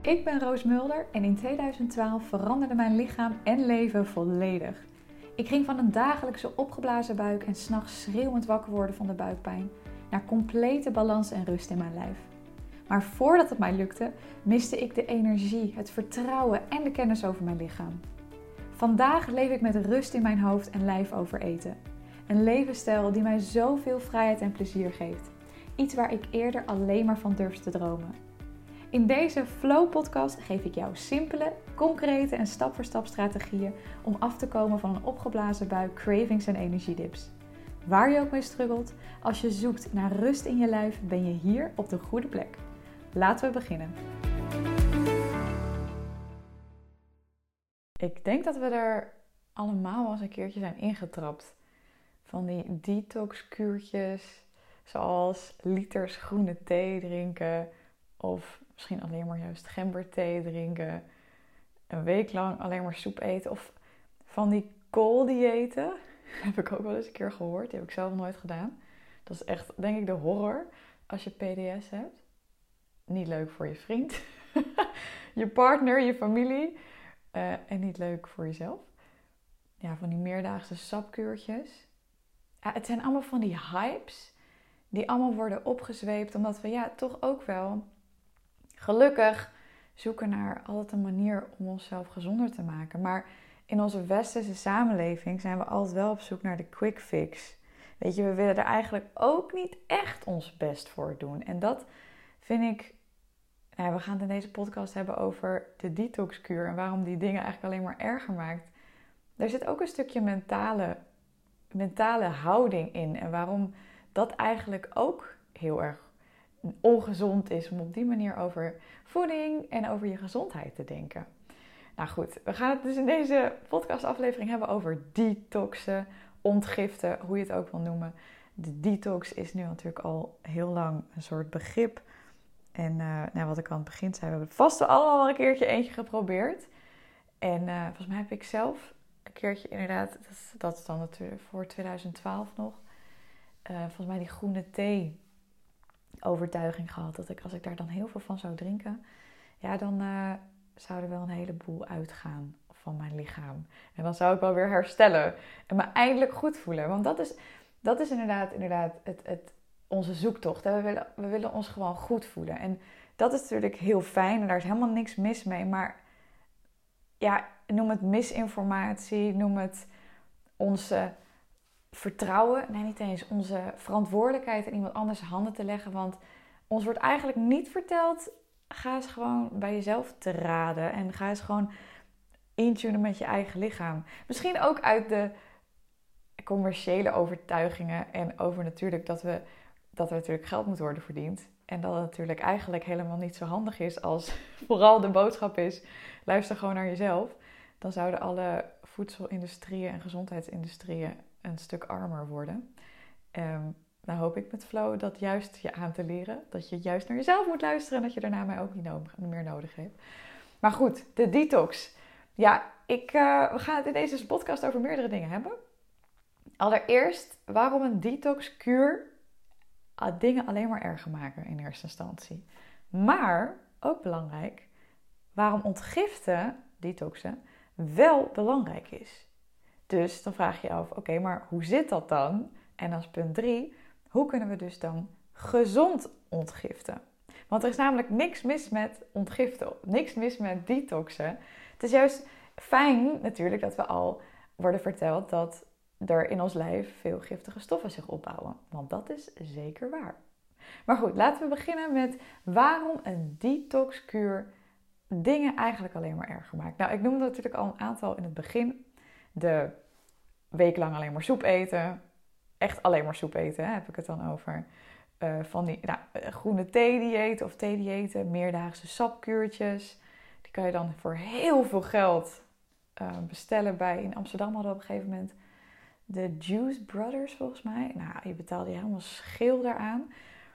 Ik ben Roos Mulder en in 2012 veranderde mijn lichaam en leven volledig. Ik ging van een dagelijkse opgeblazen buik en 's nachts schreeuwend wakker worden van de buikpijn naar complete balans en rust in mijn lijf. Maar voordat het mij lukte, miste ik de energie, het vertrouwen en de kennis over mijn lichaam. Vandaag leef ik met rust in mijn hoofd en lijf over eten. Een levensstijl die mij zoveel vrijheid en plezier geeft. Iets waar ik eerder alleen maar van durfde te dromen. In deze Flow podcast geef ik jou simpele, concrete en stap voor stap strategieën om af te komen van een opgeblazen buik, cravings en energiedips. Waar je ook mee struggelt, als je zoekt naar rust in je lijf, ben je hier op de goede plek. Laten we beginnen. Ik denk dat we er allemaal wel eens een keertje zijn ingetrapt. Van die detox-kuurtjes, zoals liters groene thee drinken of misschien alleen maar juist gemberthee drinken. Een week lang alleen maar soep eten. Of van die kooldiëten. Heb ik ook wel eens een keer gehoord. Die heb ik zelf nooit gedaan. Dat is echt, denk ik, de horror als je PDS hebt. Niet leuk voor je vriend. Je partner, je familie. En niet leuk voor jezelf. Ja, van die meerdaagse sapkuurtjes. Ja, het zijn allemaal van die hypes. Die allemaal worden opgezweept. Omdat we toch ook wel gelukkig zoeken naar altijd een manier om onszelf gezonder te maken. Maar in onze westerse samenleving zijn we altijd wel op zoek naar de quick fix. Weet je, we willen er eigenlijk ook niet echt ons best voor doen. En dat vind ik... we gaan het in deze podcast hebben over de detoxkuur en waarom die dingen eigenlijk alleen maar erger maakt. Er zit ook een stukje mentale houding in. En waarom dat eigenlijk ook heel erg ongezond is om op die manier over voeding en over je gezondheid te denken. Nou goed, we gaan het dus in deze podcastaflevering hebben over detoxen, ontgiften, hoe je het ook wil noemen. De detox is nu natuurlijk al heel lang een soort begrip. En wat ik aan het begin zei, we hebben vast allemaal wel een keertje eentje geprobeerd. En volgens mij heb ik zelf een keertje inderdaad, dat is dan natuurlijk voor 2012 nog, volgens mij die groene thee overtuiging gehad. Dat als ik daar dan heel veel van zou drinken, dan zou er wel een heleboel uitgaan van mijn lichaam. En dan zou ik wel weer herstellen en me eindelijk goed voelen. Want dat is inderdaad onze zoektocht. We willen ons gewoon goed voelen. En dat is natuurlijk heel fijn en daar is helemaal niks mis mee. Maar noem het misinformatie, noem het onze vertrouwen. Nee, niet eens onze verantwoordelijkheid in iemand anders handen te leggen. Want ons wordt eigenlijk niet verteld, ga eens gewoon bij jezelf te raden. En ga eens gewoon intunen met je eigen lichaam. Misschien ook uit de commerciële overtuigingen. En over natuurlijk dat er natuurlijk geld moet worden verdiend. En dat het natuurlijk eigenlijk helemaal niet zo handig is als vooral de boodschap is, luister gewoon naar jezelf. Dan zouden alle voedselindustrieën en gezondheidsindustrieën een stuk armer worden. Nou hoop ik met Flow dat juist je aan te leren. Dat je juist naar jezelf moet luisteren en dat je daarna mij ook niet meer nodig hebt. Maar goed, de detox. Ja, we gaan het in deze podcast over meerdere dingen hebben. Allereerst, waarom een detoxkuur dingen alleen maar erger maken in eerste instantie. Maar, ook belangrijk, waarom ontgiften, detoxen, wel belangrijk is. Dus dan vraag je je af, oké, maar hoe zit dat dan? En als punt 3, hoe kunnen we dus dan gezond ontgiften? Want er is namelijk niks mis met ontgiften, niks mis met detoxen. Het is juist fijn natuurlijk dat we al worden verteld dat er in ons lijf veel giftige stoffen zich opbouwen. Want dat is zeker waar. Maar goed, laten we beginnen met waarom een detoxkuur dingen eigenlijk alleen maar erger maakt. Nou, ik noemde natuurlijk al een aantal in het begin. De week lang alleen maar soep eten. Echt alleen maar soep eten, heb ik het dan over. Van die groene thee-diëten of thee-diëten. Meerdaagse sapkuurtjes. Die kan je dan voor heel veel geld bestellen in Amsterdam hadden we op een gegeven moment de Juice Brothers volgens mij. Nou, je betaalde je helemaal scheel daaraan.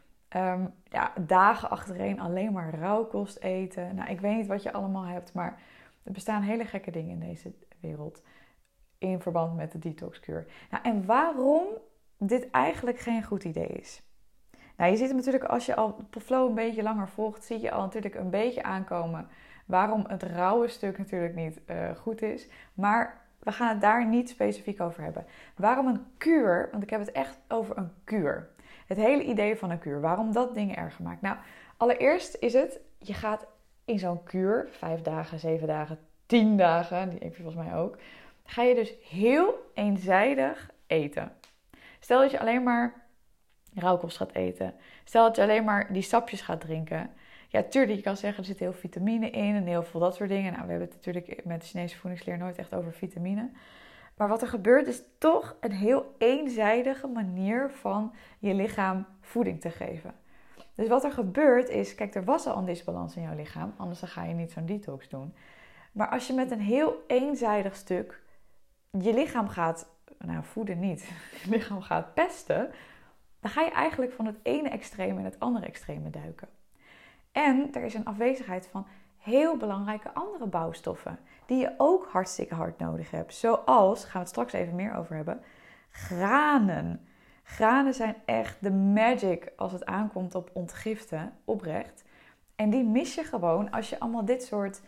Dagen achtereen alleen maar rauwkost eten. Nou, ik weet niet wat je allemaal hebt, maar er bestaan hele gekke dingen in deze wereld in verband met de detoxkuur. Nou, en waarom dit eigenlijk geen goed idee is. Nou, je ziet het natuurlijk als je al de flow een beetje langer volgt, zie je al natuurlijk een beetje aankomen waarom het rauwe stuk natuurlijk niet goed is. Maar we gaan het daar niet specifiek over hebben. Waarom een kuur? Want ik heb het echt over een kuur. Het hele idee van een kuur. Waarom dat dingen erger maakt? Nou, allereerst is het, je gaat in zo'n kuur, 5 dagen, 7 dagen, 10 dagen, die heb je volgens mij ook, ga je dus heel eenzijdig eten. Stel dat je alleen maar rauwkost gaat eten. Stel dat je alleen maar die sapjes gaat drinken. Ja, tuurlijk, je kan zeggen er zit heel veel vitamine in en heel veel dat soort dingen. Nou, we hebben het natuurlijk met de Chinese voedingsleer nooit echt over vitamine. Maar wat er gebeurt is toch een heel eenzijdige manier van je lichaam voeding te geven. Dus wat er gebeurt is, kijk, er was al een disbalans in jouw lichaam, anders dan ga je niet zo'n detox doen. Maar als je met een heel eenzijdig stuk je lichaam gaat, nou voeden niet, je lichaam gaat pesten, dan ga je eigenlijk van het ene extreem in het andere extreme duiken. En er is een afwezigheid van heel belangrijke andere bouwstoffen die je ook hartstikke hard nodig hebt. Zoals, gaan we het straks even meer over hebben, granen. Granen zijn echt de magic als het aankomt op ontgiften, oprecht. En die mis je gewoon als je allemaal dit soort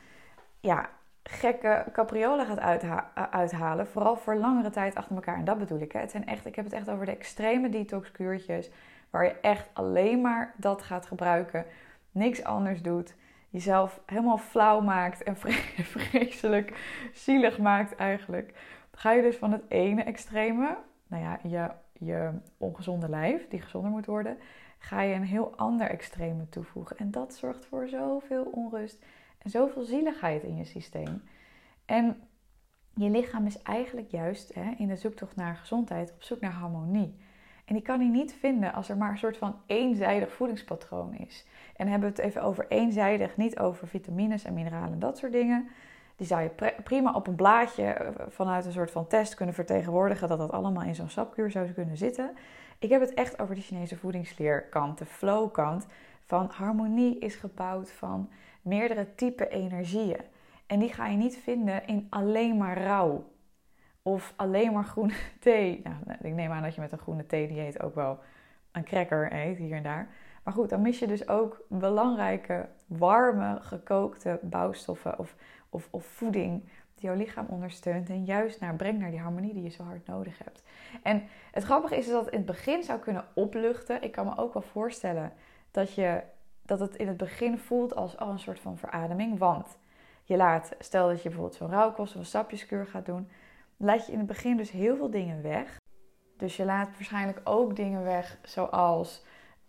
gekke capriolen gaat uithalen. Vooral voor langere tijd achter elkaar. En dat bedoel ik. Hè. Ik heb het echt over de extreme detoxkuurtjes. Waar je echt alleen maar dat gaat gebruiken. Niks anders doet. Jezelf helemaal flauw maakt. En vreselijk zielig maakt eigenlijk. Dan ga je dus van het ene extreme. Nou ja, je ongezonde lijf. Die gezonder moet worden. Ga je een heel ander extreme toevoegen. En dat zorgt voor zoveel onrust. En zoveel zieligheid in je systeem. En je lichaam is eigenlijk juist in de zoektocht naar gezondheid op zoek naar harmonie. En die kan hij niet vinden als er maar een soort van eenzijdig voedingspatroon is. En dan hebben we het even over eenzijdig, niet over vitamines en mineralen en dat soort dingen. Die zou je prima op een blaadje vanuit een soort van test kunnen vertegenwoordigen dat dat allemaal in zo'n sapkuur zou kunnen zitten. Ik heb het echt over de Chinese voedingsleerkant, de flowkant. Van harmonie is gebouwd van meerdere type energieën. En die ga je niet vinden in alleen maar rauw. Of alleen maar groene thee. Nou, ik neem aan dat je met een groene thee dieet ook wel een cracker eet, hier en daar. Maar goed, dan mis je dus ook belangrijke, warme, gekookte bouwstoffen of voeding die jouw lichaam ondersteunt. En juist brengt naar die harmonie die je zo hard nodig hebt. En het grappige is dat het in het begin zou kunnen opluchten. Ik kan me ook wel voorstellen dat het in het begin voelt als een soort van verademing. Want stel dat je bijvoorbeeld zo'n rauwkost of een sapjeskuur gaat doen, laat je in het begin dus heel veel dingen weg. Dus je laat waarschijnlijk ook dingen weg zoals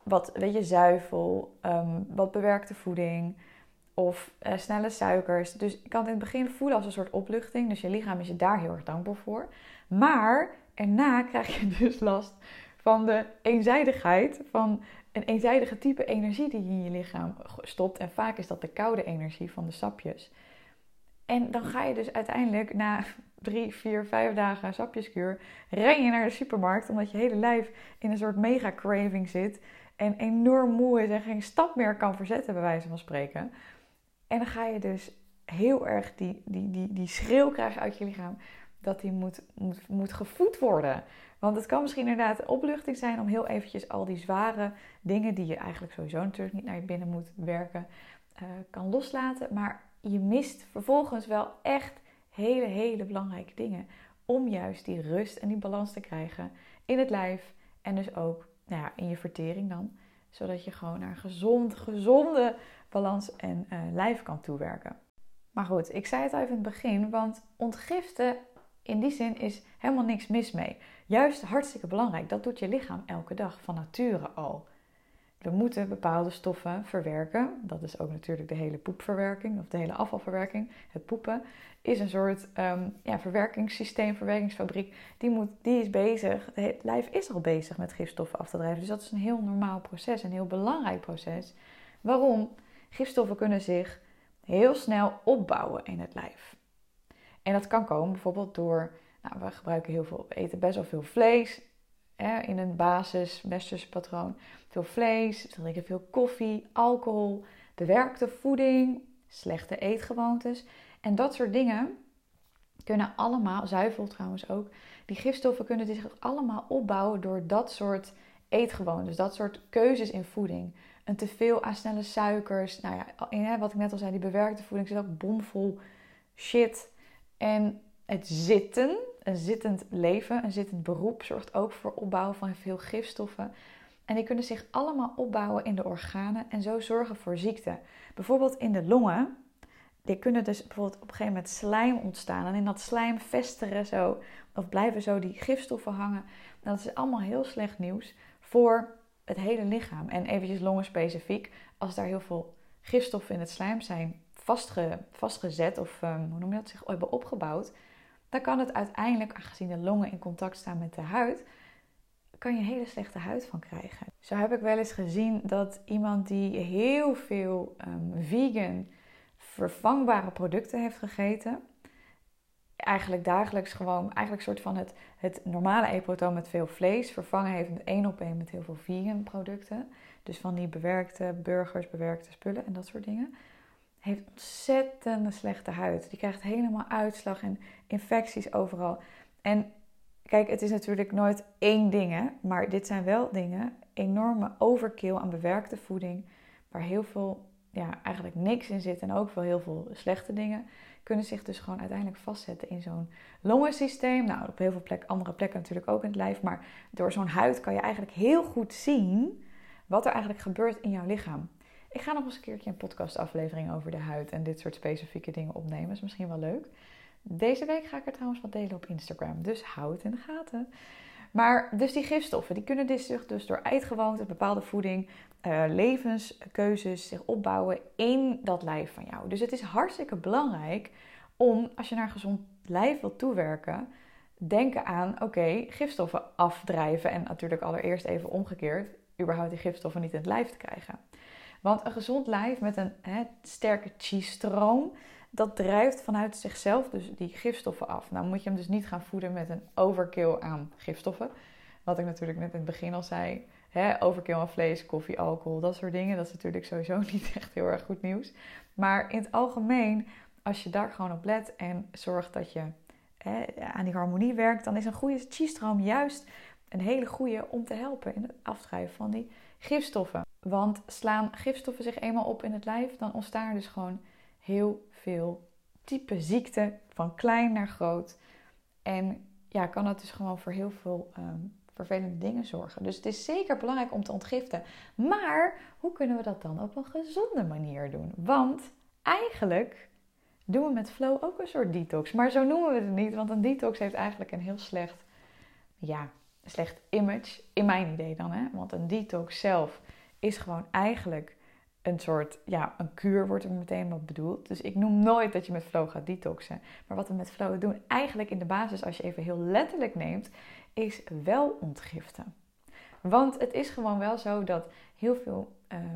zuivel, wat bewerkte voeding of snelle suikers. Dus je kan het in het begin voelen als een soort opluchting. Dus je lichaam is je daar heel erg dankbaar voor. Maar erna krijg je dus last van de eenzijdigheid, van een eenzijdige type energie die je in je lichaam stopt. En vaak is dat de koude energie van de sapjes. En dan ga je dus uiteindelijk na 3, 4, 5 dagen sapjeskuur, ren je naar de supermarkt omdat je hele lijf in een soort mega craving zit en enorm moe is en geen stap meer kan verzetten bij wijze van spreken. En dan ga je dus heel erg die schreeuw krijgen uit je lichaam dat die moet gevoed worden. Want het kan misschien inderdaad een opluchting zijn om heel eventjes al die zware dingen die je eigenlijk sowieso natuurlijk niet naar je binnen moet werken, kan loslaten. Maar je mist vervolgens wel echt hele, hele belangrijke dingen om juist die rust en die balans te krijgen in het lijf en dus ook in je vertering dan. Zodat je gewoon naar een gezonde balans en lijf kan toewerken. Maar goed, ik zei het al even in het begin, want ontgiften in die zin is helemaal niks mis mee. Juist hartstikke belangrijk, dat doet je lichaam elke dag van nature al. We moeten bepaalde stoffen verwerken. Dat is ook natuurlijk de hele poepverwerking of de hele afvalverwerking. Het poepen is een soort verwerkingssysteem, verwerkingsfabriek. Die is bezig. Het lijf is al bezig met gifstoffen af te drijven. Dus dat is een heel normaal proces, een heel belangrijk proces. Waarom? Gifstoffen kunnen zich heel snel opbouwen in het lijf. En dat kan komen bijvoorbeeld door, we eten best wel veel vlees. In een westerse patroon. Veel vlees, we drinken veel koffie, alcohol, bewerkte voeding, slechte eetgewoontes. En dat soort dingen kunnen allemaal, zuivel trouwens ook, die gifstoffen kunnen zich allemaal opbouwen door dat soort eetgewoontes. Dus dat soort keuzes in voeding. Een teveel aan snelle suikers. Nou ja, wat ik net al zei, die bewerkte voeding zit ook bomvol shit. En het zitten, een zittend leven, een zittend beroep, zorgt ook voor opbouw van veel gifstoffen. En die kunnen zich allemaal opbouwen in de organen en zo zorgen voor ziekte. Bijvoorbeeld in de longen. Die kunnen dus bijvoorbeeld op een gegeven moment slijm ontstaan. En in dat slijm vestigen zo, of blijven zo die gifstoffen hangen. Dat is allemaal heel slecht nieuws voor het hele lichaam. En eventjes longen specifiek. Als daar heel veel gifstoffen in het slijm zijn vastgezet of hoe noem je dat, zich hebben opgebouwd. Dan kan het uiteindelijk, aangezien de longen in contact staan met de huid, kan je een hele slechte huid van krijgen. Zo heb ik wel eens gezien dat iemand die heel veel vegan vervangbare producten heeft gegeten, eigenlijk dagelijks gewoon, eigenlijk soort van het normale eetpatroon met veel vlees vervangen heeft met 1-op-1 met heel veel vegan producten. Dus van die bewerkte burgers, bewerkte spullen en dat soort dingen. Heeft ontzettend slechte huid. Die krijgt helemaal uitslag en infecties overal. En kijk, het is natuurlijk nooit één ding, hè? Maar dit zijn wel dingen, enorme overkill aan bewerkte voeding, waar heel veel, eigenlijk niks in zit en ook wel heel veel slechte dingen, kunnen zich dus gewoon uiteindelijk vastzetten in zo'n longensysteem. Nou, op heel veel andere plekken natuurlijk ook in het lijf, maar door zo'n huid kan je eigenlijk heel goed zien wat er eigenlijk gebeurt in jouw lichaam. Ik ga nog eens een keertje een podcastaflevering over de huid en dit soort specifieke dingen opnemen. Dat is misschien wel leuk. Deze week ga ik er trouwens wat delen op Instagram, dus hou het in de gaten. Maar dus die gifstoffen, die kunnen zich dus door eetgewoonten, bepaalde voeding, levenskeuzes zich opbouwen in dat lijf van jou. Dus het is hartstikke belangrijk om, als je naar een gezond lijf wilt toewerken, denken aan, gifstoffen afdrijven. En natuurlijk allereerst even omgekeerd, überhaupt die gifstoffen niet in het lijf te krijgen. Want een gezond lijf met een sterke chi-stroom, dat drijft vanuit zichzelf dus die gifstoffen af. Nou moet je hem dus niet gaan voeden met een overkill aan gifstoffen. Wat ik natuurlijk net in het begin al zei. Overkill aan vlees, koffie, alcohol, dat soort dingen. Dat is natuurlijk sowieso niet echt heel erg goed nieuws. Maar in het algemeen, als je daar gewoon op let en zorgt dat je aan die harmonie werkt, dan is een goede chi-stroom juist een hele goede om te helpen in het afdrijven van die gifstoffen. Want slaan gifstoffen zich eenmaal op in het lijf, dan ontstaan er dus gewoon heel veel type ziekten, van klein naar groot. En kan dat dus gewoon voor heel veel vervelende dingen zorgen. Dus het is zeker belangrijk om te ontgiften. Maar hoe kunnen we dat dan op een gezonde manier doen? Want eigenlijk doen we met Flow ook een soort detox. Maar zo noemen we het niet, want een detox heeft eigenlijk een heel slecht image. In mijn idee dan, hè. Want een detox zelf is gewoon eigenlijk een soort, een kuur wordt er meteen wat bedoeld. Dus ik noem nooit dat je met Flow gaat detoxen. Maar wat we met Flow doen, eigenlijk in de basis, als je even heel letterlijk neemt, is wel ontgiften. Want het is gewoon wel zo dat heel veel,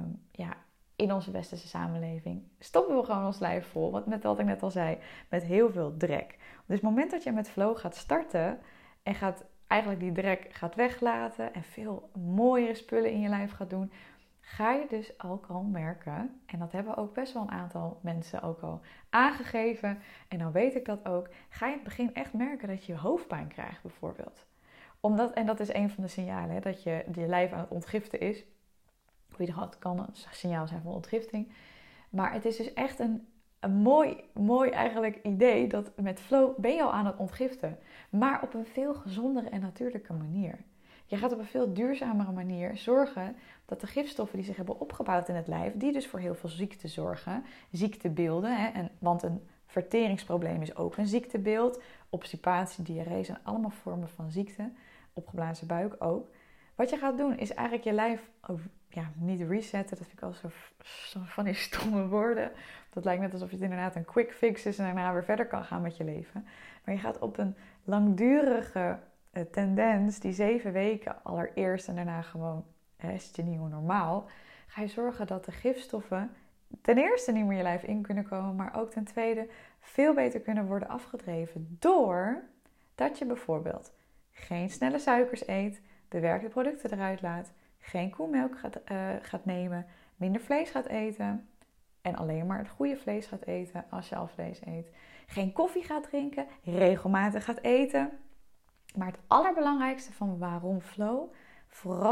in onze westerse samenleving stoppen we gewoon ons lijf vol. Met wat ik net al zei, met heel veel drek. Dus het moment dat je met Flow gaat starten en eigenlijk die drek gaat weglaten en veel mooiere spullen in je lijf gaat doen, ga je dus ook al merken, en dat hebben ook best wel een aantal mensen ook al aangegeven, en dan weet ik dat ook, ga je in het begin echt merken dat je hoofdpijn krijgt bijvoorbeeld. En dat is een van de signalen, hè, dat je lijf aan het ontgiften is. Dat kan een signaal zijn van ontgifting. Maar het is dus echt een mooi eigenlijk idee dat met Flow ben je al aan het ontgiften. Maar op een veel gezondere en natuurlijke manier. Je gaat op een veel duurzamere manier zorgen dat de gifstoffen die zich hebben opgebouwd in het lijf, die dus voor heel veel ziekte zorgen, ziektebeelden, want een verteringsprobleem is ook een ziektebeeld, obstipatie, diarree zijn allemaal vormen van ziekte, opgeblazen buik ook. Wat je gaat doen is eigenlijk je lijf, niet resetten, dat vind ik al zo van die stomme woorden. Dat lijkt net alsof het inderdaad een quick fix is en daarna weer verder kan gaan met je leven. Maar je gaat op een langdurige tendens, die 7 weken allereerst en daarna gewoon, is het je nieuwe normaal, ga je zorgen dat de gifstoffen ten eerste niet meer je lijf in kunnen komen, maar ook ten tweede veel beter kunnen worden afgedreven doordat je bijvoorbeeld geen snelle suikers eet, bewerkte producten eruit laat, geen koemelk gaat nemen, minder vlees gaat eten en alleen maar het goede vlees gaat eten als je al vlees eet. Geen koffie gaat drinken, regelmatig gaat eten. Maar het allerbelangrijkste van waarom Flow vooral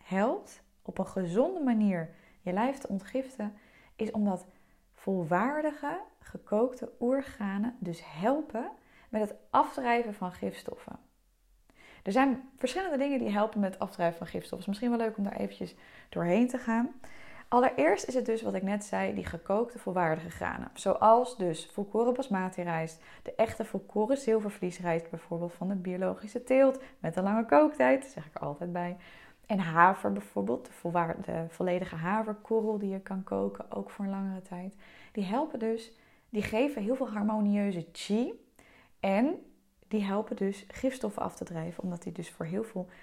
helpt op een gezonde manier je lijf te ontgiften, is omdat volwaardige gekookte oergranen dus helpen met het afdrijven van gifstoffen. Er zijn verschillende dingen die helpen met het afdrijven van gifstoffen. Het is misschien wel leuk om daar eventjes doorheen te gaan. Allereerst is het dus wat ik net zei, die gekookte volwaardige granen. Zoals dus volkoren basmati rijst, de echte volkoren zilvervliesrijst bijvoorbeeld van de biologische teelt met een lange kooktijd, dat zeg ik er altijd bij. En haver bijvoorbeeld, de volledige haverkorrel die je kan koken, ook voor een langere tijd. Die helpen dus, die geven heel veel harmonieuze chi en die helpen dus gifstoffen af te drijven, omdat die dus voor heel veel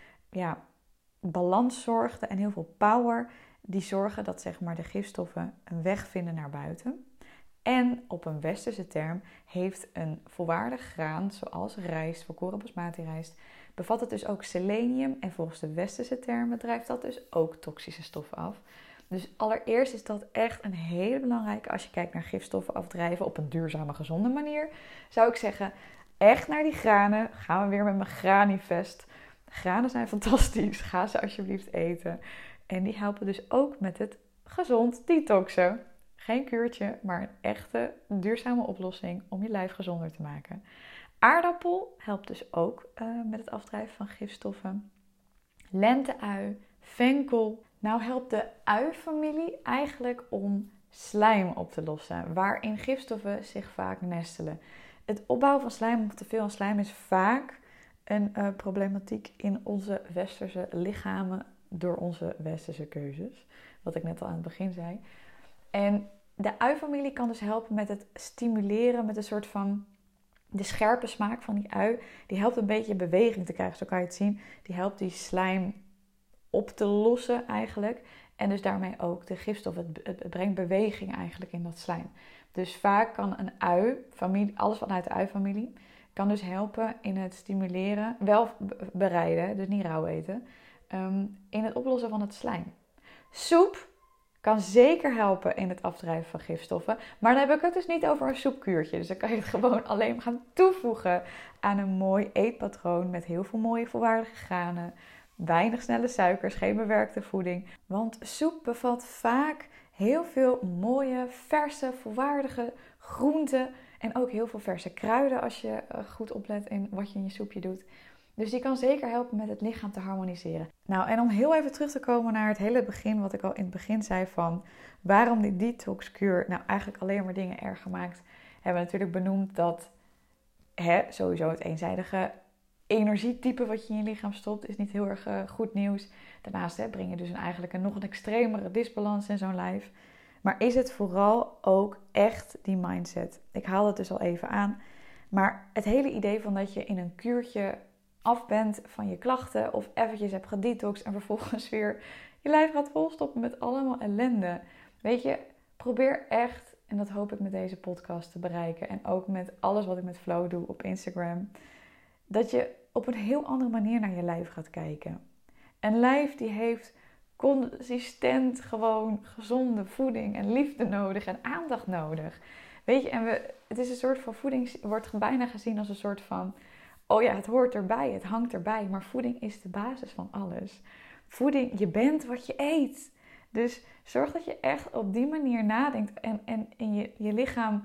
balans zorgden en heel veel power. Die zorgen dat zeg maar de gifstoffen een weg vinden naar buiten. En op een westerse term heeft een volwaardig graan, zoals rijst, volkoren basmati rijst, bevat het dus ook selenium. En volgens de westerse termen drijft dat dus ook toxische stoffen af. Dus allereerst is dat echt een hele belangrijke als je kijkt naar gifstoffen afdrijven op een duurzame, gezonde manier. Zou ik zeggen, echt naar die granen. Gaan we weer met mijn granifest. Granen zijn fantastisch. Ga ze alsjeblieft eten. En die helpen dus ook met het gezond detoxen. Geen kuurtje, maar een echte duurzame oplossing om je lijf gezonder te maken. Aardappel helpt dus ook met het afdrijven van gifstoffen. Lenteui, venkel. Nou helpt de ui-familie eigenlijk om slijm op te lossen, waarin gifstoffen zich vaak nestelen. Het opbouwen van slijm of te veel aan slijm is vaak een problematiek in onze westerse lichamen door onze westerse keuzes. Wat ik net al aan het begin zei. En de ui-familie kan dus helpen met het stimuleren, met een soort van de scherpe smaak van die ui. Die helpt een beetje beweging te krijgen, zo kan je het zien. Die helpt die slijm op te lossen eigenlijk. En dus daarmee ook de gifstof. Het brengt beweging eigenlijk in dat slijm. Dus vaak kan een ui-familie, alles vanuit de ui-familie, kan dus helpen in het stimuleren, wel bereiden, dus niet rauw eten, in het oplossen van het slijm. Soep kan zeker helpen in het afdrijven van gifstoffen. Maar dan heb ik het dus niet over een soepkuurtje. Dus dan kan je het gewoon alleen gaan toevoegen aan een mooi eetpatroon met heel veel mooie volwaardige granen. Weinig snelle suikers, geen bewerkte voeding. Want soep bevat vaak heel veel mooie, verse, volwaardige groenten. En ook heel veel verse kruiden als je goed oplet in wat je in je soepje doet. Dus die kan zeker helpen met het lichaam te harmoniseren. Nou, en om heel even terug te komen naar het hele begin, wat ik al in het begin zei van waarom die detoxkuur nou eigenlijk alleen maar dingen erger maakt, hebben we natuurlijk benoemd dat sowieso het eenzijdige energietype wat je in je lichaam stopt is niet heel erg goed nieuws. Daarnaast breng je dus eigenlijk nog een extremere disbalans in zo'n lijf. Maar is het vooral ook echt die mindset? Ik haal het dus al even aan. Maar het hele idee van dat je in een kuurtje af bent van je klachten of eventjes hebt gedetoxed en vervolgens weer je lijf gaat volstoppen met allemaal ellende. Weet je, probeer echt, en dat hoop ik met deze podcast te bereiken en ook met alles wat ik met Flow doe op Instagram, dat je op een heel andere manier naar je lijf gaat kijken. Een lijf die heeft consistent gewoon gezonde voeding en liefde nodig en aandacht nodig. Weet je, en het is een soort van voeding, wordt bijna gezien als een soort van, oh ja, het hoort erbij, het hangt erbij. Maar voeding is de basis van alles. Voeding, je bent wat je eet. Dus zorg dat je echt op die manier nadenkt en je lichaam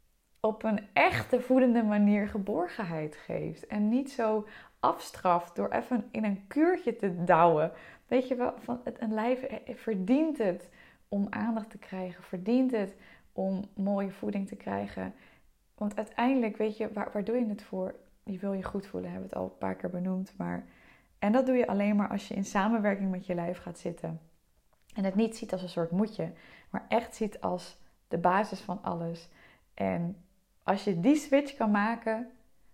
op een echte voedende manier geborgenheid geeft. En niet zo afstraft door even in een kuurtje te douwen. Weet je wel, een lijf verdient het om aandacht te krijgen. Verdient het om mooie voeding te krijgen. Want uiteindelijk, weet je, waar doe je het voor? Je wil je goed voelen, hebben we het al een paar keer benoemd. En dat doe je alleen maar als je in samenwerking met je lijf gaat zitten. En het niet ziet als een soort moetje, maar echt ziet als de basis van alles. En als je die switch kan maken,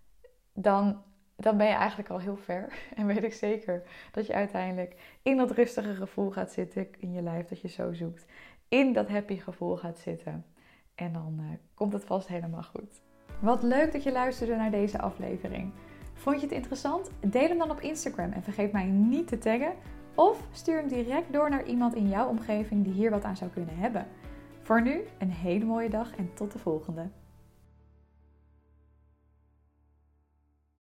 dan ben je eigenlijk al heel ver. En weet ik zeker dat je uiteindelijk in dat rustige gevoel gaat zitten in je lijf dat je zo zoekt. In dat happy gevoel gaat zitten. En dan komt het vast helemaal goed. Wat leuk dat je luisterde naar deze aflevering. Vond je het interessant? Deel hem dan op Instagram en vergeet mij niet te taggen. Of stuur hem direct door naar iemand in jouw omgeving die hier wat aan zou kunnen hebben. Voor nu een hele mooie dag en tot de volgende.